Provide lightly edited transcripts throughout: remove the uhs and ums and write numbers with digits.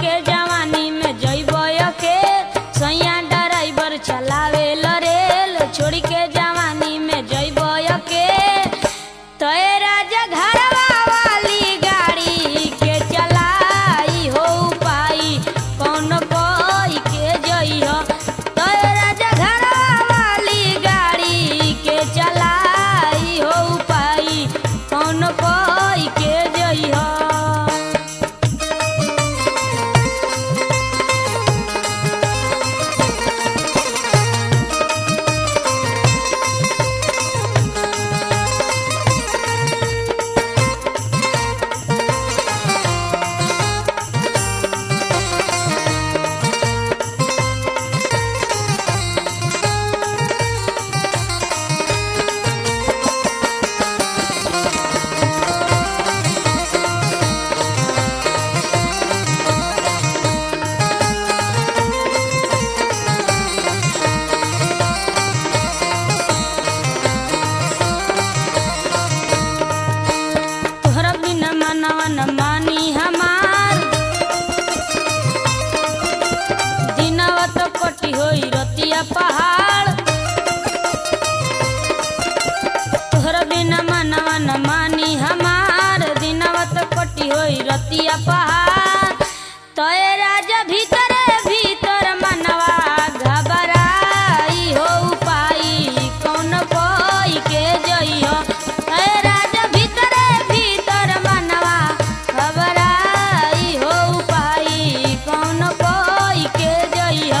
के जवानी में जइबो अकेल सैया ड्राइवर चलावे रेल छोड़ के जवानी में जइबो अकेल तोए राजा घरवा वाली गाड़ी के चलाई हो पाई कौन कोई के जइहो तोए राजा घरवा वाली गाड़ी के चलाई हो पाई कौन कोई के जइहो। मानी हमार दिनवा तो कटी होई रतिया पहाड़ तोहरा बिना मनवा न मानी हमार दिनवा तो कटी होई रतिया पहाड़ तोए राजा भीतर भीतर मनवा घबराई हो पाई कौन कोई के जइहो तोए राजा भीतर भीतर मनवा घबराई हो पाई कौन कोई के जइहो।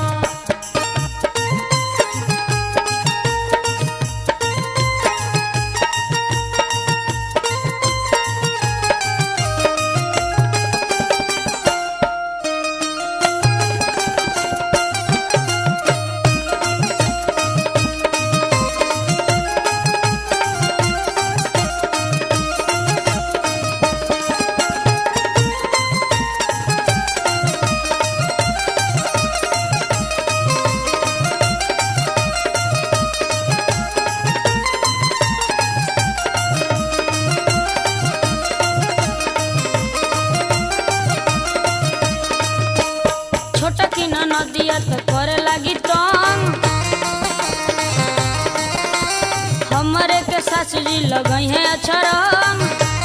नदिया तो करे लगी तंग हमरे के सासुजी लगई है अछरम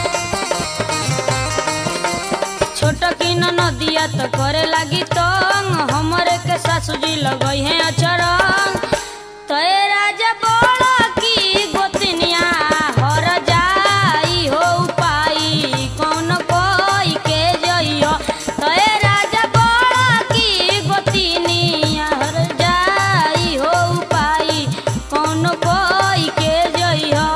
छोटा की नदिया तो करे लगी तंग हमरे के सासुजी लगई है अछरम तोए राजा बोला की गोतनिया हर जाई हो पाई कौन कोई के जइहो तोए राजा बोला की गोतनिया हर जाई हो पाई कौन कोई के जइहो।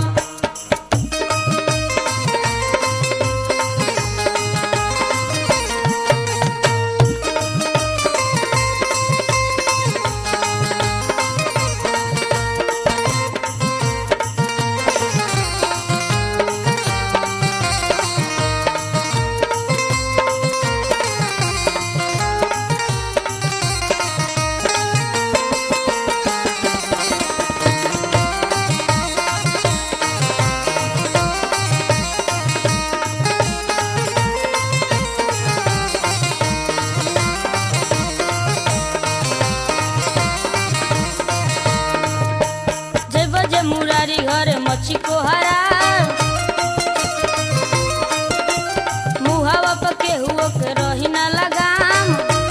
मुरारी घर मच्छी को हरा मुहावा पके हुओ के रही ना लगाम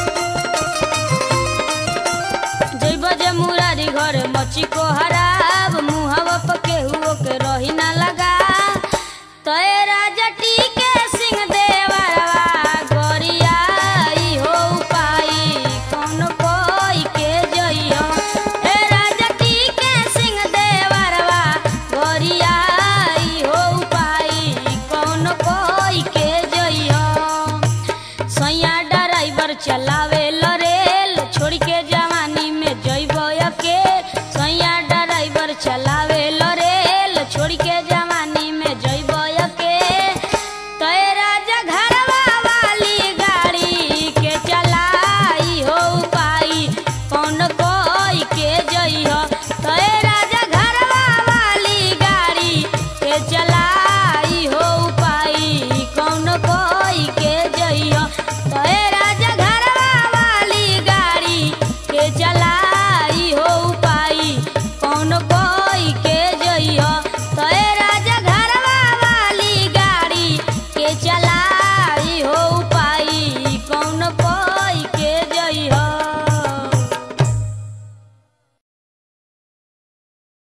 जइब जे मुरारी घर मच्छी को हराब मुहावा पके हुओ के रही ना लगा तोए राजा टीके सिंह देवरवा गोरियाई हो पाई कौन कोई के जइहो ए राजा टीके सिंह देवरवा गोरियाई हो पाई कौन कोई के जइहो सैया ड्राइवर चलावे